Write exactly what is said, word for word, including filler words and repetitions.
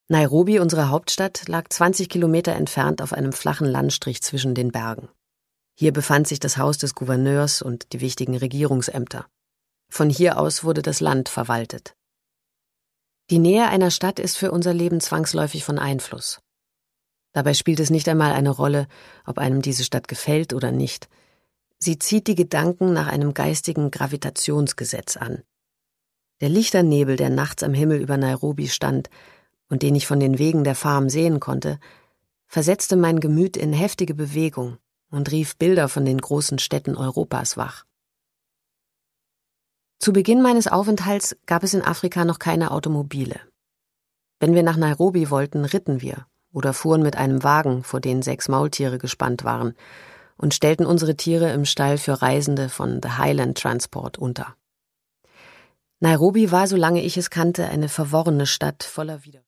Nairobi, unsere Hauptstadt, lag zwanzig Kilometer entfernt auf einem flachen Landstrich zwischen den Bergen. Hier befand sich das Haus des Gouverneurs und die wichtigen Regierungsämter. Von hier aus wurde das Land verwaltet. Die Nähe einer Stadt ist für unser Leben zwangsläufig von Einfluss. Dabei spielt es nicht einmal eine Rolle, ob einem diese Stadt gefällt oder nicht. Sie zieht die Gedanken nach einem geistigen Gravitationsgesetz an. Der Lichternebel, der nachts am Himmel über Nairobi stand und den ich von den Wegen der Farm sehen konnte, versetzte mein Gemüt in heftige Bewegung und rief Bilder von den großen Städten Europas wach. Zu Beginn meines Aufenthalts gab es in Afrika noch keine Automobile. Wenn wir nach Nairobi wollten, ritten wir oder fuhren mit einem Wagen, vor den sechs Maultiere gespannt waren, und stellten unsere Tiere im Stall für Reisende von The Highland Transport unter. Nairobi war, solange ich es kannte, eine verworrene Stadt voller Widerstand.